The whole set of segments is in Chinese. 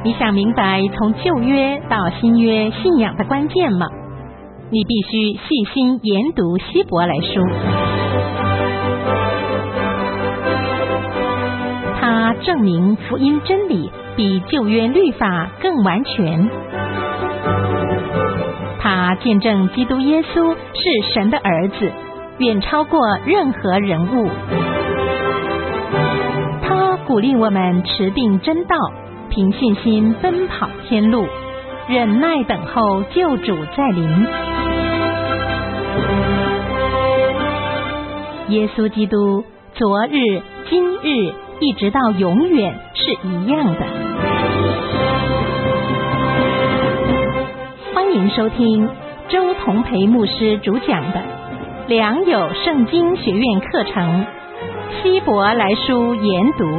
你想明白从旧约到新约信仰的关键吗？你必须细心研读希伯来书，它证明福音真理比旧约律法更完全，它见证基督耶稣是神的儿子，远超过任何人物。它鼓励我们持定真道，凭信心奔跑天路，忍耐等候救主再临。耶稣基督昨日、今日一直到永远是一样的。欢迎收听周同培牧师主讲的良友圣经学院课程《希伯来书研读》。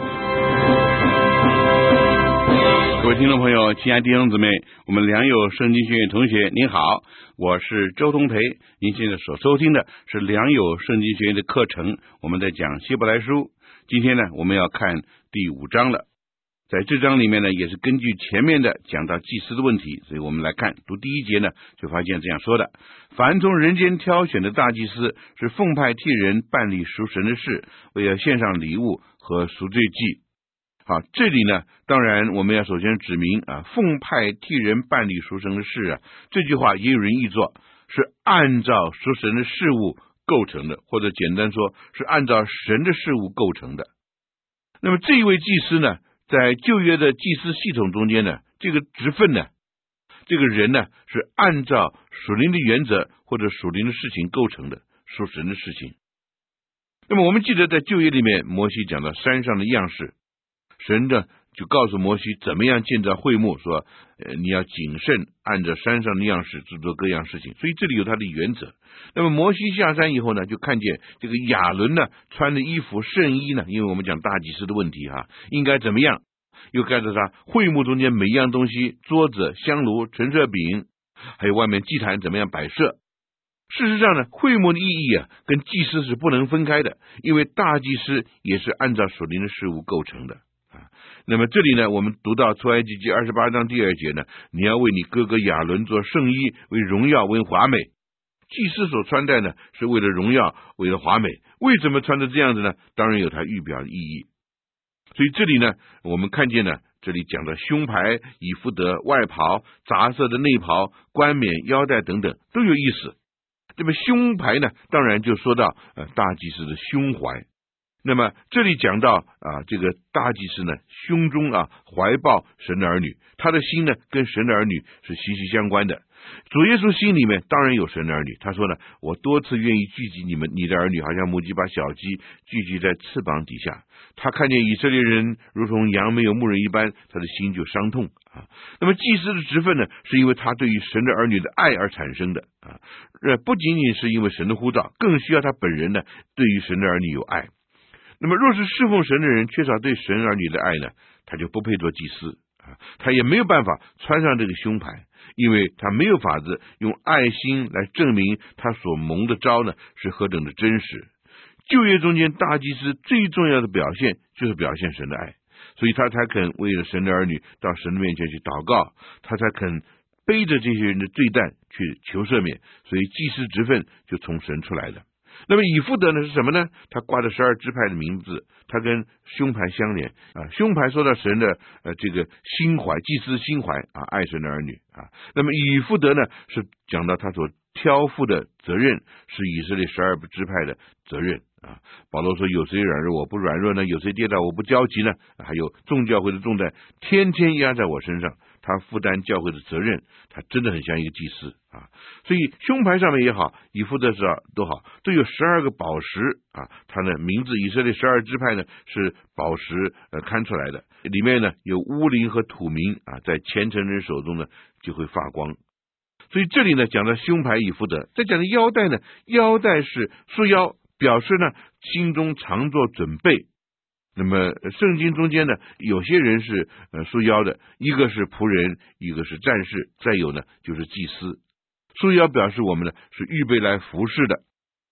各位听众朋友，亲爱的弟兄姊妹，我们良友圣经学院同学您好，我是周同培。您现在所收听的是良友圣经学院的课程，我们在讲希伯来书。今天呢，我们要看第5章了。在这章里面呢，也是根据前面的讲到祭司的问题，所以我们来看读第1节呢，就发现这样说的：凡从人间挑选的大祭司，是奉派替人办理赎神的事，为了献上礼物和赎罪祭。好，这里呢，当然我们要首先指明奉派替人办理赎神的事这句话也有人译作是按照赎神的事物构成的，或者简单说是按照神的事物构成的。那么这一位祭司呢，在旧约的祭司系统中间呢，这个职分呢，这个人呢，是按照属灵的原则或者属灵的事情构成的，属神的事情。那么我们记得在旧约里面，摩西讲到山上的样式，神呢就告诉摩西怎么样建造会幕，说你要谨慎按照山上的样式制作各样事情，所以这里有他的原则。那么摩西下山以后呢，就看见这个亚伦呢穿的衣服圣衣呢，因为我们讲大祭司的问题应该怎么样，又盖着他会幕中间每一样东西，桌子、香炉、陈设饼，还有外面祭坛怎么样摆设。事实上呢，会幕的意义跟祭司是不能分开的，因为大祭司也是按照属灵的事物构成的。那么这里呢，我们读到出埃及记28章第2节呢，你要为你哥哥亚伦做圣衣，为荣耀，为华美。祭司所穿戴呢，是为了荣耀，为了华美。为什么穿着这样子呢？当然有它预表的意义。所以这里呢，我们看见呢，这里讲的胸牌、以弗得、外袍、杂色的内袍、冠冕、腰带等等都有意思。这么胸牌呢，当然就说到大祭司的胸怀。那么这里讲到这个大祭司呢，胸中怀抱神的儿女，他的心呢跟神的儿女是息息相关的。主耶稣心里面当然有神的儿女，他说呢，我多次愿意聚集你的儿女，好像母鸡把小鸡聚集在翅膀底下。他看见以色列人如同羊没有牧人一般，他的心就伤痛那么祭司的职分呢，是因为他对于神的儿女的爱而产生的不仅仅是因为神的呼召，更需要他本人呢对于神的儿女有爱。那么若是侍奉神的人缺少对神儿女的爱呢，他就不配做祭司他也没有办法穿上这个胸牌，因为他没有法子用爱心来证明他所蒙的召呢是何等的真实。旧约中间大祭司最重要的表现就是表现神的爱，所以他才肯为了神的儿女到神的面前去祷告，他才肯背着这些人的罪担去求赦免，所以祭司职分就从神出来的。那么以弗得呢是什么呢？他挂着12支派的名字，他跟胸牌相连胸牌说到神的这个心怀，祭司心怀爱神的儿女那么以弗得呢是讲到他所挑负的责任，是以色列12支派的责任保罗说有谁软弱我不软弱呢？有谁跌倒我不焦急呢？还有众教会的重担天天压在我身上，他负担教会的责任，他真的很像一个祭司所以胸牌上面也好，以弗得都好，都有12个宝石他的名字以色列12支派呢是宝石看出来的，里面呢有乌灵和土明在虔诚人手中呢就会发光。所以这里呢讲到胸牌以弗得，再讲到腰带呢，腰带是束腰，表示呢心中常做准备。那么圣经中间呢，有些人是束腰的，一个是仆人，一个是战士，再有呢就是祭司。束腰表示我们呢是预备来服侍的。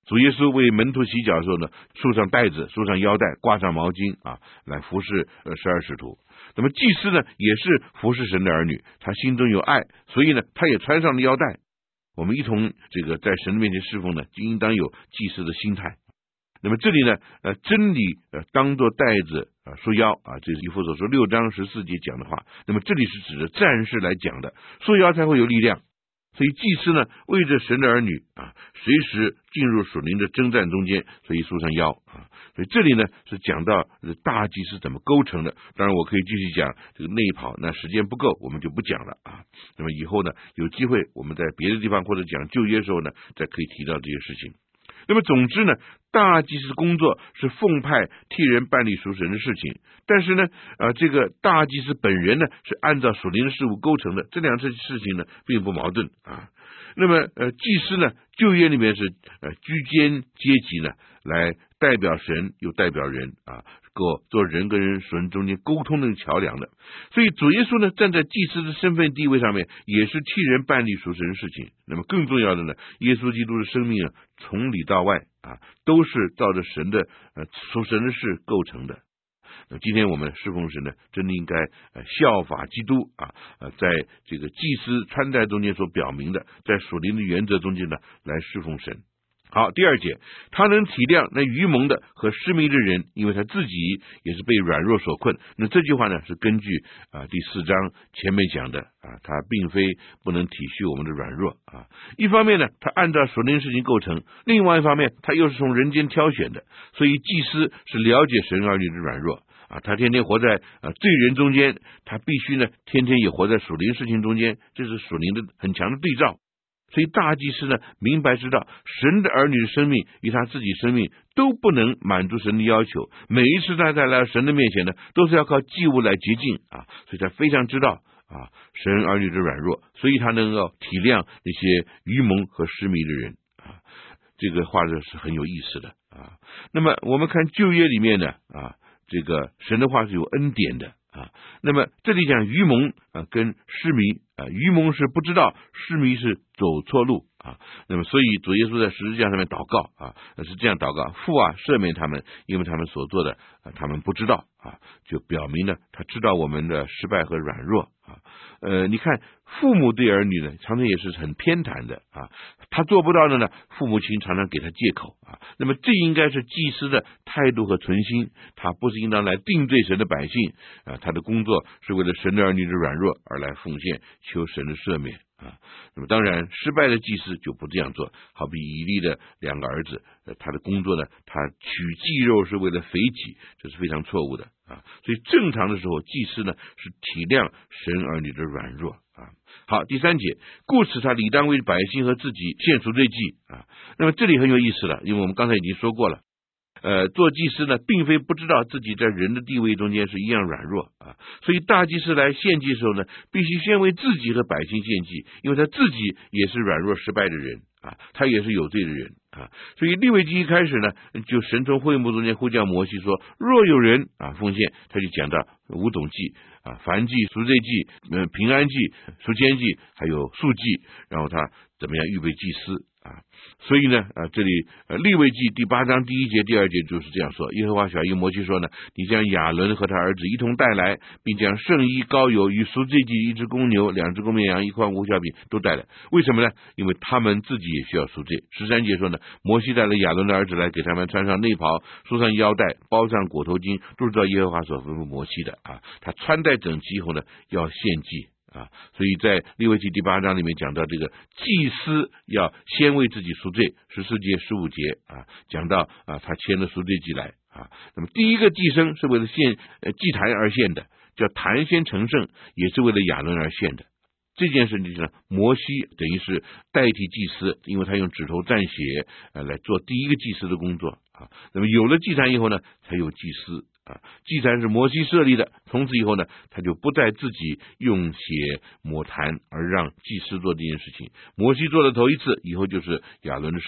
主耶稣为门徒洗脚的时候呢，束上带子，束上腰带，挂上毛巾啊，来服侍12使徒。那么祭司呢，也是服侍神的儿女，他心中有爱，所以呢，他也穿上了腰带。我们一同在神的面前侍奉呢，就应当有祭司的心态。那么这里呢，真理当作带子束腰啊，这是以弗所书6章14节讲的话。那么这里是指着战士来讲的，束腰才会有力量。所以祭司呢，为着神的儿女啊，随时进入属灵的征战中间，所以束上腰啊。所以这里呢是讲到大祭司怎么构成的。当然我可以继续讲这个内袍，那时间不够，我们就不讲了啊。那么以后呢，有机会我们在别的地方或者讲旧约的时候呢，再可以提到这些事情。那么总之呢，大祭司工作是奉派替人办理属神的事情，但是呢，这个大祭司本人呢是按照属灵的事物构成的，这两件事情呢并不矛盾啊。那么祭司呢，旧约里面是居间阶级呢，来代表神又代表人啊，做人跟人属灵中间沟通的桥梁的。所以主耶稣呢，站在祭司的身份地位上面，也是替人办理属神的事情。那么更重要的呢，耶稣基督的生命啊，从里到外啊，都是照着神的属神的事构成的。那今天我们侍奉神呢，真的应该效法基督啊，在这个祭司穿戴中间所表明的，在属灵的原则中间呢，来侍奉神。好，第二节，他能体谅那愚蒙的和失迷的人，因为他自己也是被软弱所困。那这句话呢，是根据第4章前面讲的啊，他并非不能体恤我们的软弱啊。一方面呢，他按照属灵事情构成；另外一方面，他又是从人间挑选的，所以祭司是了解神儿女的软弱啊。他天天活在罪人中间，他必须呢，天天也活在属灵事情中间，这是属灵的很强的对照。所以大祭司呢，明白知道神的儿女的生命与他自己生命都不能满足神的要求，每一次他来到神的面前呢，都是要靠祭物来洁净啊，所以他非常知道啊神儿女的软弱，所以他能够体谅那些愚蒙和失迷的人啊。这个话是很有意思的啊。那么我们看旧约里面呢啊，这个神的话是有恩典的啊。那么这里讲愚蒙跟失迷愚蒙是不知道，失迷是走错路啊。那么所以主耶稣在十字架上面祷告啊，是这样祷告：父啊，赦免他们，因为他们所做的他们不知道啊，就表明了他知道我们的失败和软弱啊。你看父母对儿女呢，常常也是很偏袒的啊，他做不到的呢，父母亲常常给他借口啊。那么这应该是祭司的态度和存心，他不是应当来定罪神的百姓啊，他的工作是为了神的儿女的软弱而来奉献，求神的赦免啊。那么当然失败的祭司就不这样做，好比以利的2个儿子，他的工作呢，他取祭肉是为了肥己，这是非常错误的啊。所以正常的时候，祭司呢是体谅神儿女的软弱啊。好，第3节，故此他理当为百姓和自己献赎罪祭啊。那么这里很有意思了，因为我们刚才已经说过了。做祭司呢，并非不知道自己在人的地位中间是一样软弱啊，所以大祭司来献祭的时候呢，必须先为自己和百姓献祭，因为他自己也是软弱失败的人啊，他也是有罪的人啊。所以利未记一开始呢，就神从会幕中间呼叫摩西说，若有人奉献，他就讲到5种祭啊，燔祭、赎罪祭、平安祭、赎愆祭，还有素祭，然后他怎么样预备祭司啊。所以呢这里利未记第8章第1节第2节就是这样说，耶和华晓谕摩西说呢，你将亚伦和他儿子一同带来，并将圣衣、膏油与赎罪祭1只公牛、2只公绵羊、1筐无酵饼都带来。为什么呢？因为他们自己也需要赎罪。13节说呢，摩西带了亚伦的儿子来，给他们穿上内袍，束上腰带，包上裹头巾，都是照耶和华所吩咐摩西的啊。他穿戴整齐以后呢，要献祭啊。所以在利未记第8章里面讲到这个祭司要先为自己赎罪，14节15节啊，讲到他牵了赎罪祭来啊。那么第一个祭牲是为了献祭坛而献的，叫坛先成圣，也是为了亚伦而献的。这件事情呢，摩西等于是代替祭司，因为他用指头蘸血来做第一个祭司的工作啊。那么有了祭坛以后呢，才有祭司啊。祭坛是摩西设立的，从此以后呢，他就不再自己用血抹坛，而让祭司做这件事情。摩西做了头一次，以后就是亚伦的事了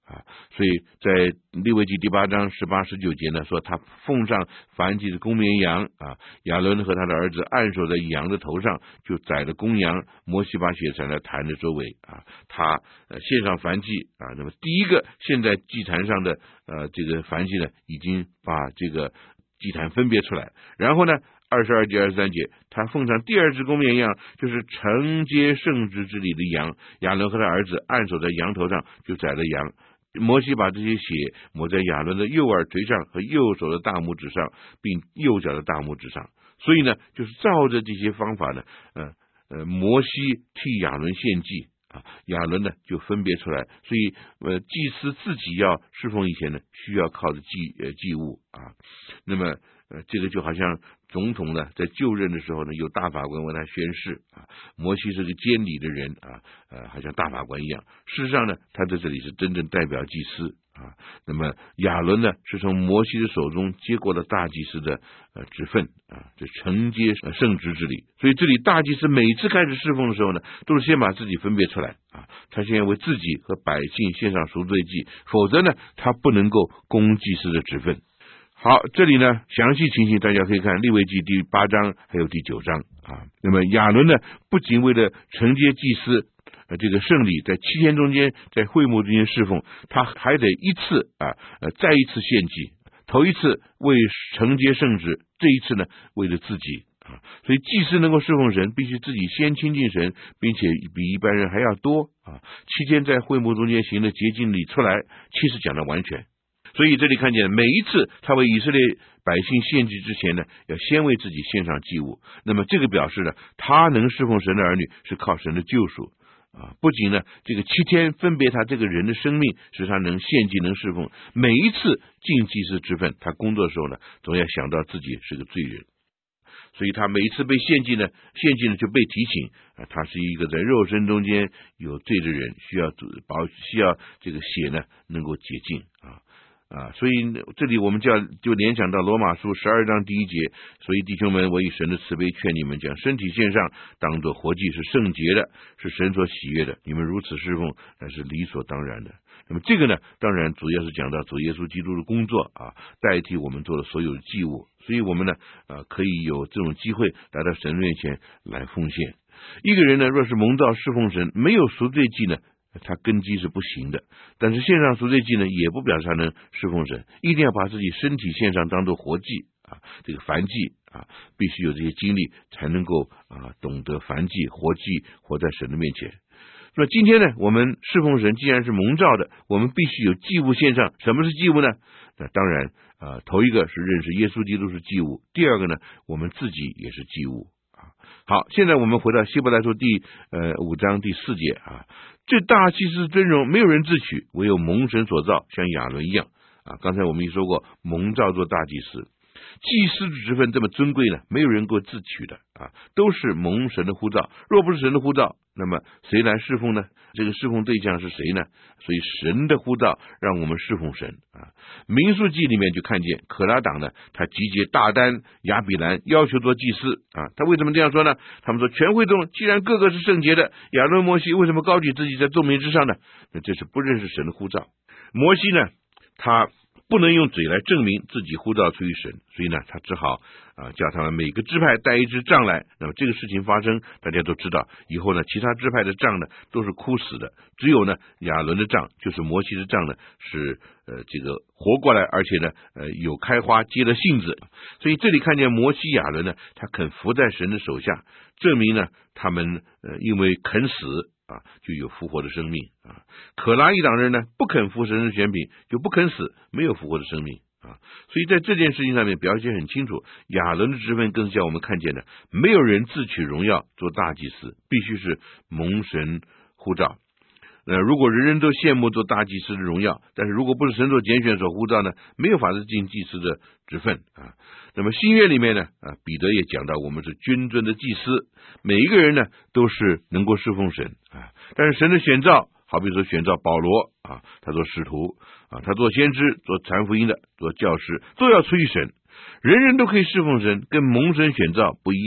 所以在利未记第8章18、19节呢，说他奉上燔祭的公绵羊亚伦和他的儿子按手在羊的头上，就宰了公羊，摩西把血洒在坛的周围他献上燔祭那么第一个献在祭坛上的这个燔祭呢，已经把这个祭坛分别出来，然后呢22节、23节，他奉上第二只公绵羊，就是承接圣职之礼的羊，亚伦和他儿子按手在羊头上，就宰了羊。摩西把这些血抹在亚伦的右耳垂上和右手的大拇指上，并右脚的大拇指上。所以呢，就是照着这些方法呢，摩西替亚伦献祭亚伦呢就分别出来。所以祭司自己要侍奉以前呢，需要靠着祭物那么这个就好像总统呢在就任的时候呢，有大法官为他宣誓摩西是个监理的人好像大法官一样。事实上呢，他在这里是真正代表祭司那么亚伦呢是从摩西的手中接过了大祭司的职分这承接圣职之礼。所以这里大祭司每次开始侍奉的时候呢，都是先把自己分别出来他先为自己和百姓献上赎罪祭，否则呢他不能够供祭司的职分。好，这里呢详细情形大家可以看利未记第8章还有第9章那么亚伦呢不仅为了承接祭司这个圣礼，在7天中间在会幕中间侍奉，他还得一次再一次献祭。头一次为承接圣职，这一次呢为了自己所以祭司能够侍奉神，必须自己先亲近神，并且比一般人还要多7天在会幕中间行了洁净礼出来，70讲的完全。所以这里看见每一次他为以色列百姓献祭之前呢，要先为自己献上祭物。那么这个表示呢，他能侍奉神的儿女是靠神的救赎不仅呢这个7天分别他这个人的生命，使他能献祭能侍奉。每一次尽祭司之分，他工作的时候呢，总要想到自己是个罪人。所以他每一次被献祭呢就被提醒他是一个在肉身中间有罪的人，需要这个血呢能够洁净所以这里我们就联想到罗马书12章第1节，所以弟兄们，我以神的慈悲劝你们，将身体献上，当作活祭，是圣洁的，是神所喜悦的，你们如此侍奉，那是理所当然的。那么这个呢，当然主要是讲到主耶稣基督的工作代替我们做的所有的祭物，所以我们呢可以有这种机会来到神面前来奉献。一个人呢，若是蒙召侍奉神，没有赎罪祭呢，他根基是不行的。但是献上赎罪祭呢，也不表示他能侍奉神，一定要把自己身体献上当作活祭这个燔祭必须有这些经历，才能够懂得燔祭活祭，活在神的面前。那么今天呢，我们侍奉神既然是蒙召的，我们必须有祭物献上。什么是祭物呢？那当然头一个是认识耶稣基督是祭物，第二个呢，我们自己也是祭物好，现在我们回到希伯来书第5章第4节这大祭司尊荣没有人自取，唯有蒙神所造，像亚伦一样刚才我们也说过，蒙召做大祭司。祭司之分这么尊贵呢，没有人够自取的都是蒙神的呼召。若不是神的呼召，那么谁来侍奉呢？这个侍奉对象是谁呢？所以神的呼召让我们侍奉神民数记里面就看见可拉党呢，他集结大丹、亚比兰，要求做祭司他为什么这样说呢？他们说全会中既然个个是圣洁的，亚伦摩西为什么高举自己在众民之上呢？那这是不认识神的呼召。摩西呢，他不能用嘴来证明自己呼召出于神，所以呢，他只好叫他们每个支派带一支杖来。那么这个事情发生，大家都知道，以后呢，其他支派的杖呢都是枯死的，只有呢亚伦的杖，就是摩西的杖呢是这个活过来，而且呢有开花结了杏子。所以这里看见摩西亚伦呢，他肯服在神的手下，证明呢他们因为肯死就有复活的生命可拉一党人呢不肯服神的权柄，就不肯死，没有复活的生命所以在这件事情上面表现很清楚。亚伦的职分更是叫我们看见的，没有人自取荣耀做大祭司，必须是蒙神呼召。如果人人都羡慕做大祭司的荣耀，但是如果不是神所拣选所呼召呢，没有法子进祭司的职分那么新约里面呢彼得也讲到，我们是君尊的祭司，每一个人呢都是能够侍奉神但是神的选召，好比说选召保罗他做使徒他做先知，做传福音的，做教师，都要出于神。人人都可以侍奉神，跟蒙神选召不一样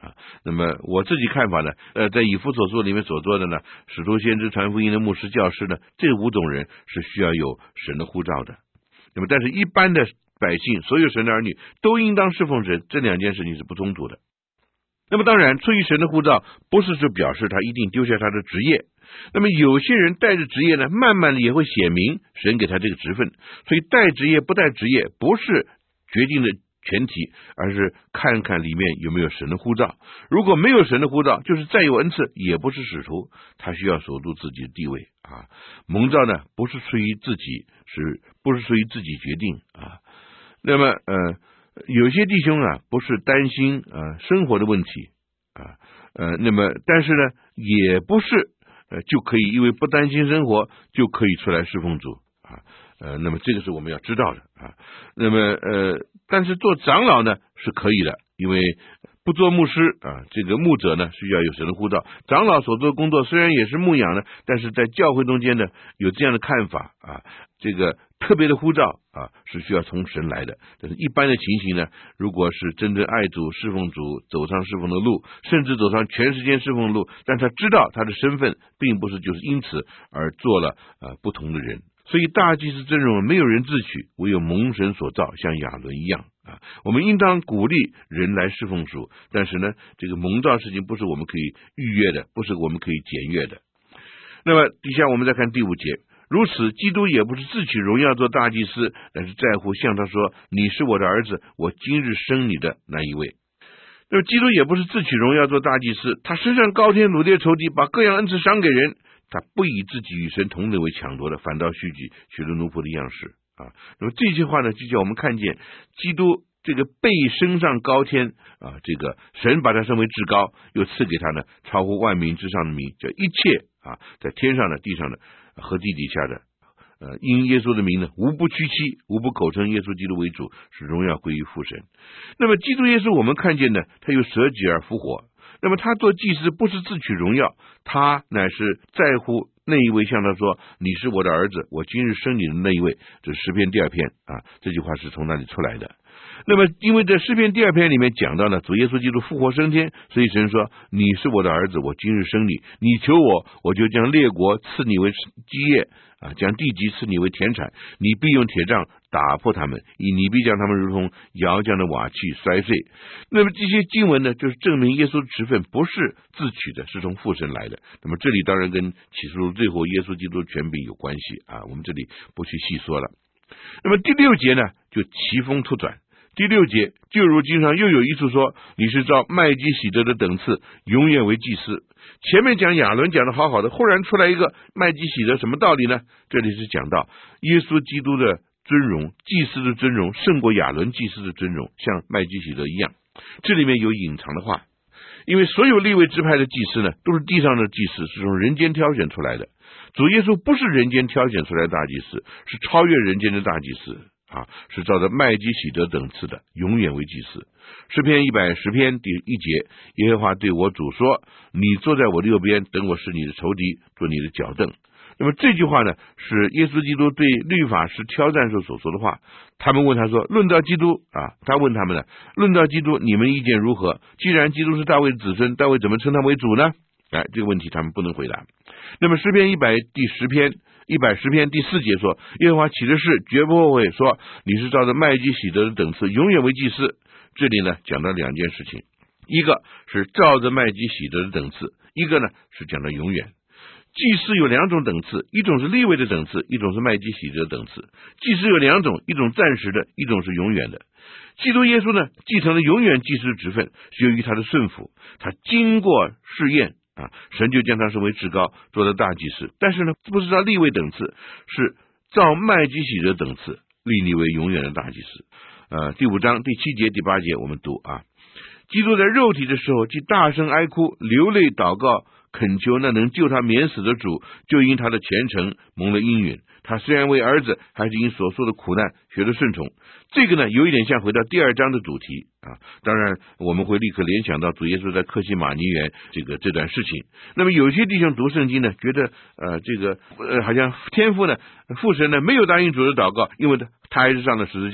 那么我自己看法呢，在以弗所书里面所做的呢，使徒先知传福音的牧师教师呢，这5种人是需要有神的呼召的。那么但是一般的百姓，所有神的儿女都应当侍奉神，这2件事情是不冲突的。那么当然出于神的呼召，不是说表示他一定丢下他的职业。那么有些人带着职业呢，慢慢的也会显明神给他这个职分。所以带职业不带职业不是决定的前提，而是看看里面有没有神的呼召。如果没有神的呼召，就是再有恩赐也不是使徒，他需要守住自己的地位啊。蒙召呢不是出于自己，不是出于自己决定啊。那么有些弟兄啊不是担心生活的问题啊，那么但是呢也不是就可以因为不担心生活就可以出来侍奉主啊。那么这个是我们要知道的啊。那么但是做长老呢是可以的，因为不做牧师啊，这个牧者呢需要有神的呼召。长老所做的工作虽然也是牧养呢，但是在教会中间呢有这样的看法啊，这个特别的呼召啊是需要从神来的。但是一般的情形呢，如果是真正爱主侍奉主，走上侍奉的路，甚至走上全时间侍奉的路，但他知道他的身份并不是就是因此而做了不同的人。所以大祭司真容没有人自取，唯有蒙神所造，像亚伦一样啊。我们应当鼓励人来侍奉主，但是呢，这个蒙召事情不是我们可以逾越的，不是我们可以检阅的。那么底下我们再看第5节，如此基督也不是自取荣耀做大祭司，但是在乎向他说，你是我的儿子，我今日生你的那一位。那么基督也不是自取荣耀做大祭司，他身上高天掳掠仇敌，把各样恩赐赏给人，他不以自己与神同等为抢夺的，反倒虚己，取了奴仆的样式啊。那么这句话呢，就叫我们看见基督这个被升上高天啊，这个神把他升为至高，又赐给他呢超乎万民之上的名，叫一切啊，在天上的、地上的和地底下的因耶稣的名呢，无不屈膝，无不口称耶稣基督为主，使荣耀归于父神。那么基督耶稣我们看见呢，他又舍己而复活。那么他做祭司不是自取荣耀，他乃是在乎那一位向他说，你是我的儿子，我今日生你的那一位。这是诗篇第2篇啊，这句话是从那里出来的。那么因为在诗篇第2篇里面讲到了主耶稣基督复活升天，所以神说，你是我的儿子，我今日生你，你求我，我就将列国赐你为基业啊，将地级赐你为田产，你必用铁杖打破他们，你必将他们如同窑匠的瓦器摔碎。那么这些经文呢，就是证明耶稣的职分不是自取的，是从父神来的。那么这里当然跟启示录最后耶稣基督的权柄有关系啊，我们这里不去细说了。那么第6节呢，就奇风突转。第6节，就如经上又有一处说，你是照麦基洗德的等次，永远为祭司。前面讲亚伦讲的好好的，忽然出来一个麦基洗德，什么道理呢？这里是讲到耶稣基督的尊荣，祭司的尊荣胜过亚伦祭司的尊荣，像麦基洗德一样。这里面有隐藏的话，因为所有利未支派的祭司呢，都是地上的祭司，是从人间挑选出来的。主耶稣不是人间挑选出来的大祭司，是超越人间的大祭司啊，是照着麦基洗德等次的，永远为祭司。诗篇110篇第1节，耶和华对我主说，你坐在我的右边，等我使你的仇敌做你的脚凳。那么这句话呢，是耶稣基督对律法师挑战时所说的话。他们问他说，论到基督啊，他问他们呢，论到基督，你们意见如何？既然基督是大卫的子孙，大卫怎么称他为主呢？这个问题他们不能回答。那么诗篇110篇第4节说，耶和华起的事绝不后悔，说你是照着麦基洗德的等次，永远为祭司。这里呢讲到2件事情，一个是照着麦基洗德的等次，一个呢是讲到永远。祭司有2种等次，一种是利未的等次，一种是麦基洗德的等次。祭司有2种，一种暂时的，一种是永远的。基督耶稣呢继承了永远祭司的职分，是由于他的顺服，他经过试验啊，神就将他升为至高，做了大祭司。但是呢，不是照利未等次，是照麦基洗德等次，立你为永远的大祭司。第5章第7节第8节我们读啊，基督在肉体的时候，既大声哀哭，流泪祷告，恳求那能救他免死的主，就因他的虔诚蒙了应允。他虽然为儿子，还是因所受的苦难学了顺从。这个呢，有一点像回到第2章的主题啊。当然，我们会立刻联想到主耶稣在客西马尼园这段事情。那么有些弟兄读圣经呢，觉得好像天父呢，父神呢没有答应主的祷告，因为他还是上了十字架的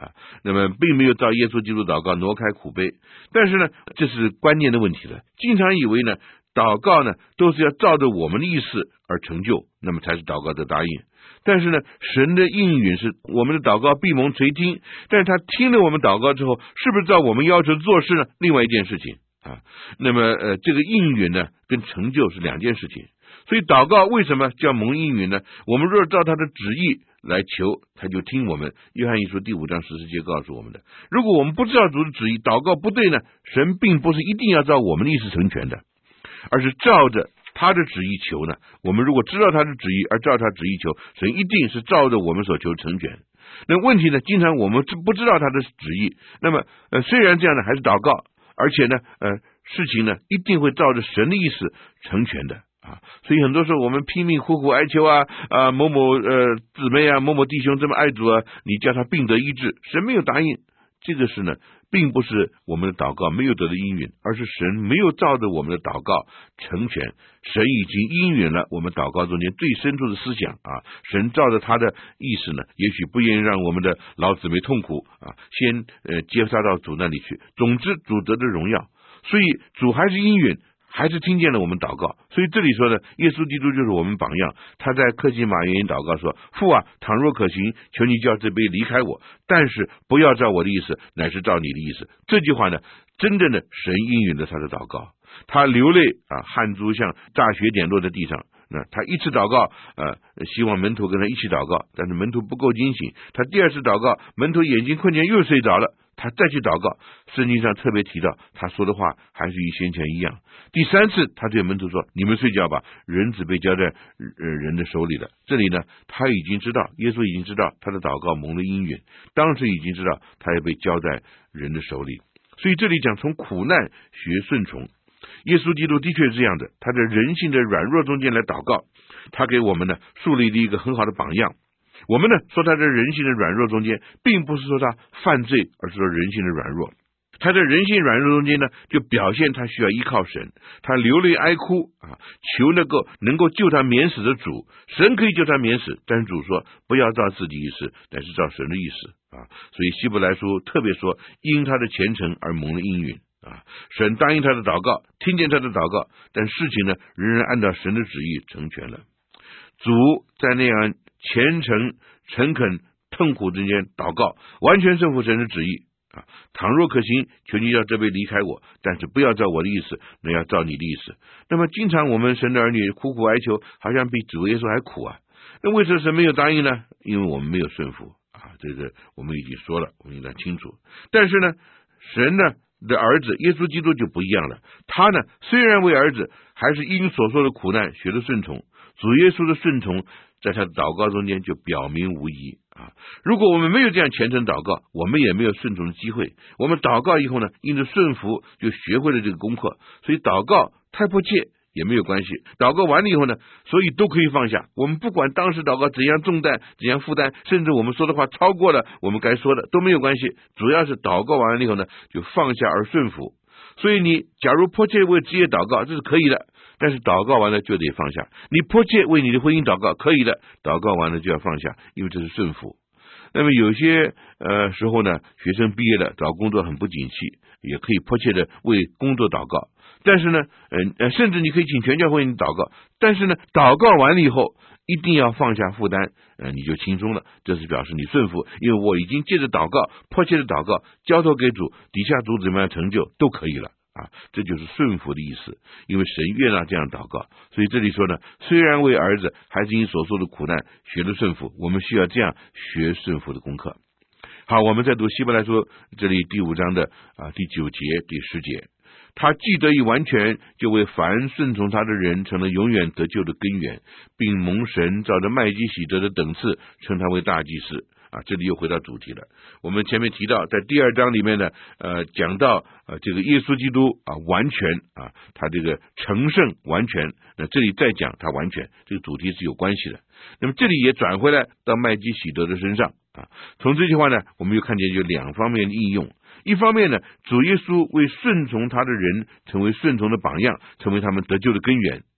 那么并没有照耶稣基督祷告挪开苦杯。但是呢，这是关键的问题了。经常以为呢，祷告呢都是要照着我们的意思而成就，那么才是祷告的答应。但是呢，神的应允是我们的祷告必蒙垂听，但是他听了我们祷告之后，是不是照我们要求做事呢？另外一件事情那么这个应允呢跟成就是两件事情。所以祷告为什么叫蒙应允呢？我们若照他的旨意来求，他就听我们。约翰一书第5章14节告诉我们的。如果我们不知道主的旨意，祷告不对呢，神并不是一定要照我们的意思成全的，而是照着他的旨意求呢。我们如果知道他的旨意而照他旨意求，神一定是照着我们所求成全。那问题呢，经常我们不知道他的旨意，那么虽然这样呢，还是祷告，而且呢事情呢一定会照着神的意思成全的所以很多时候我们拼命苦苦哀求某某姊妹某某弟兄这么爱主你叫他病得医治，神没有答应。这个是呢，并不是我们的祷告没有得到应允，而是神没有照着我们的祷告成全。神已经应允了我们祷告中间最深处的思想神照着他的意思呢，也许不愿意让我们的老姊妹痛苦先接杀到主那里去。总之主得的荣耀，所以主还是应允，还是听见了我们祷告。所以这里说呢，耶稣基督就是我们榜样。他在客西马园祷告说，父倘若可行，求你叫这杯离开我，但是不要照我的意思，乃是照你的意思。这句话呢，真正的神应允了他的祷告。他流泪汗珠像大雪点落在地上。那他一次祷告希望门徒跟他一起祷告，但是门徒不够警醒。他第二次祷告，门徒眼睛困倦又睡着了，他再去祷告，圣经上特别提到他说的话还是与先前一样。第三次他对门徒说，你们睡觉吧，人子被交在人的手里了。这里呢，他已经知道，耶稣已经知道他的祷告蒙了应允，当时已经知道他也被交在人的手里。所以这里讲从苦难学顺从，耶稣基督的确是这样的，他在人性的软弱中间来祷告，他给我们呢树立了一个很好的榜样。我们呢说他在人性的软弱中间，并不是说他犯罪，而是说人性的软弱。他在人性软弱中间呢，就表现他需要依靠神，他流泪哀哭求能够救他免死的主。神可以救他免死，但是主说不要照自己意思，乃是照神的意思所以希伯来书特别说，因他的虔诚而蒙了应允神答应他的祷告，听见他的祷告，但事情呢仍然按照神的旨意成全了。主在那样虔诚诚恳痛苦之间祷告，完全顺服神的旨意倘若可行，求你要这杯离开我，但是不要照我的意思，那要照你的意思。那么经常我们神的儿女苦苦哀求，好像比主耶稣还苦那为什么神没有答应呢？因为我们没有顺服这个我们已经说了，我们应该清楚。但是呢，神呢的儿子耶稣基督就不一样了，他呢虽然为儿子，还是因所受的苦难学的顺从。主耶稣的顺从在他的祷告中间就表明无疑如果我们没有这样虔诚祷告，我们也没有顺从的机会。我们祷告以后呢，因着顺服就学会了这个功课。所以祷告太迫切也没有关系，祷告完了以后呢，所以都可以放下。我们不管当时祷告怎样重担怎样负担，甚至我们说的话超过了我们该说的，都没有关系。主要是祷告完了以后呢，就放下而顺服。所以你假如迫切为职业祷告，这是可以的，但是祷告完了就得放下。你迫切为你的婚姻祷告，可以的，祷告完了就要放下，因为这是顺服。那么有些时候呢，学生毕业了找工作很不景气，也可以迫切的为工作祷告。但是呢甚至你可以请全教会你祷告，但是呢祷告完了以后一定要放下负担你就轻松了，这是表示你顺服。因为我已经借着祷告迫切的祷告交托给主，底下主怎么样成就都可以了这就是顺服的意思。因为神悦纳这样祷告，所以这里说呢，虽然为儿子，还是因所受的苦难学了顺服。我们需要这样学顺服的功课。好，我们再读希伯来书这里第5章的第9节第10节，他既得以完全，就为凡顺从他的人成了永远得救的根源，并蒙神照着麦基洗德的等次称他为大祭司这里又回到主题了。我们前面提到在第2章里面呢讲到这个耶稣基督完全他这个成圣完全，那这里再讲他完全，这个主题是有关系的。那么这里也转回来到麦基洗德的身上从这句话呢，我们又看见有2方面的应用。一方面呢，主耶稣为顺从他的人成为顺从的榜样，成为他们得救的根源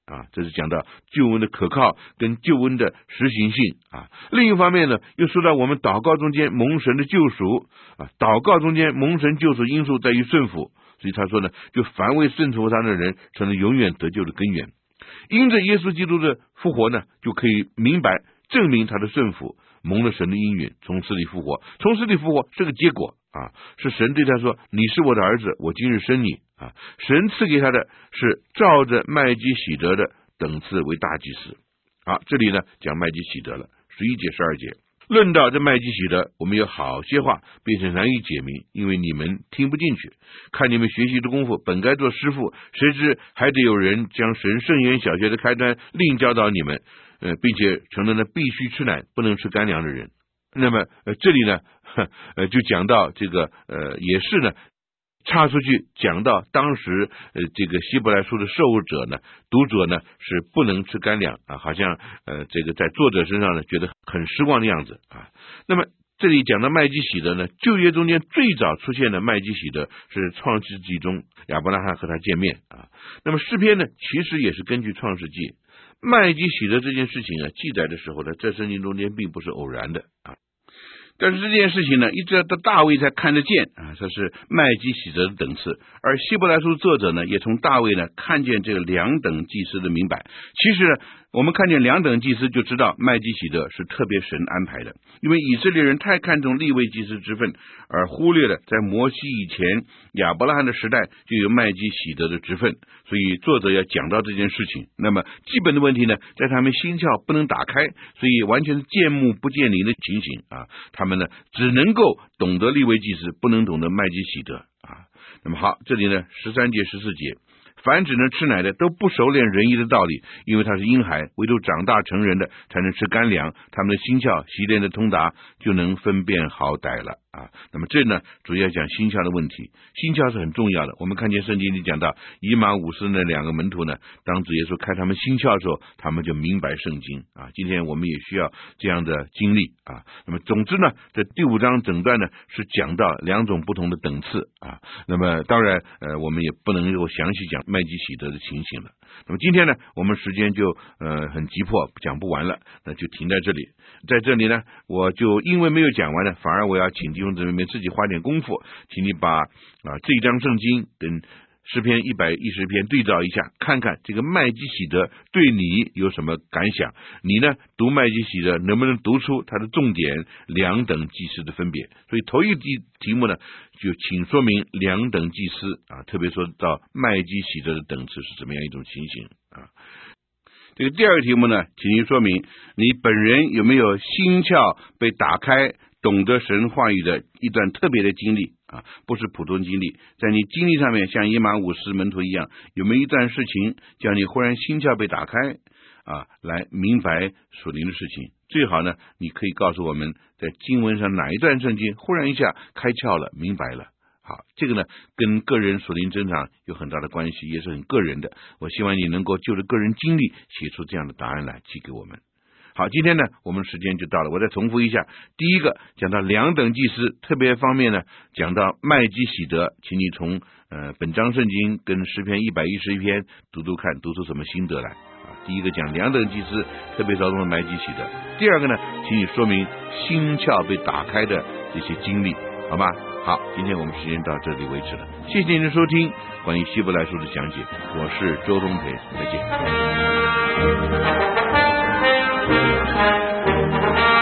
啊，这是讲到救恩的可靠跟救恩的实行性啊。另一方面呢，又说到我们祷告中间蒙神的救赎啊，祷告中间蒙神救赎因素在于顺服，所以他说呢，就凡为顺服他的人成了永远得救的根源。因着耶稣基督的复活呢，就可以明白证明他的顺服，蒙了神的应允，从死里复活。从死里复活是个结果啊，是神对他说，你是我的儿子，我今日生你啊。神赐给他的是照着麦基洗德的等次为大祭司。好，这里呢讲麦基洗德了，11节12节。论到这麦基洗德，我们有好些话变成难以解明，因为你们听不进去。看你们学习的功夫，本该做师傅，谁知还得有人将神圣言小学的开端另教导你们，并且成了呢必须吃奶不能吃干粮的人。那么这里呢就讲到这个也是呢插出去讲到当时这个希伯来书的受者呢，读者呢是不能吃干粮啊，好像这个在作者身上呢觉得很失望的样子啊。那么这里讲到麦基洗德呢，旧约中间最早出现的麦基洗德是创世纪中亚伯拉罕和他见面啊。那么诗篇呢其实也是根据创世纪，麦基洗德这件事情啊记载的时候呢，在圣经中间并不是偶然的啊。但是这件事情呢，一直到大卫才看得见啊，这是麦基洗德的等次。而希伯来书作者呢，也从大卫呢看见这个两等祭司的明白。其实呢，我们看见两等祭司就知道麦基洗德是特别神安排的，因为以色列人太看重利未祭司之分，而忽略了在摩西以前亚伯拉罕的时代就有麦基洗德的职分，所以作者要讲到这件事情。那么基本的问题呢，在他们心窍不能打开，所以完全是见木不见林的情形啊。他们呢只能够懂得利未祭司，不能懂得麦基洗德啊。那么好，这里呢13节14节，凡只能吃奶的都不熟练仁义的道理，因为他是婴孩，唯独长大成人的才能吃干粮，他们的心窍习练的通达，就能分辨好歹了啊。那么这呢主要讲心窍的问题，心窍是很重要的。我们看见圣经里讲到以马五斯那两个门徒呢，当主耶稣开他们心窍的时候，他们就明白圣经啊。今天我们也需要这样的经历啊。那么总之呢，这第5章整段呢是讲到2种不同的等次啊。那么当然我们也不能够详细讲麦基洗德的情形了。那么今天呢，我们时间就很急迫，讲不完了，那就停在这里。在这里呢，我就因为没有讲完呢，反而我要请弟兄姊妹们自己花点功夫，请你把这一章圣经跟诗篇110篇对照一下，看看这个麦基洗德对你有什么感想。你呢读麦基洗德能不能读出它的重点两等祭司的分别？所以头一题目呢，就请说明两等祭司啊，特别说到麦基洗德的等次是怎么样一种情形啊。这个第二个题目呢，请您说明你本人有没有心窍被打开，懂得神话语的一段特别的经历啊，不是普通经历。在你经历上面，像以马五斯门徒一样，有没有一段事情叫你忽然心窍被打开啊，来明白属灵的事情？最好呢，你可以告诉我们在经文上哪一段圣经忽然一下开窍了，明白了。好，这个呢跟个人属灵增长有很大的关系，也是很个人的。我希望你能够就着个人经历写出这样的答案来寄给我们。好，今天呢我们时间就到了，我再重复一下。第一个讲到两等祭司，特别方面呢讲到麦基洗德，请你从本章圣经跟诗篇111篇读读看，读出什么心得来啊。第一个讲两等祭司，特别着重的麦基洗德。第二个呢，请你说明心窍被打开的这些经历，好吗？好，今天我们时间到这里为止了，谢谢您的收听关于希伯来书的讲解，我是周东培，再见。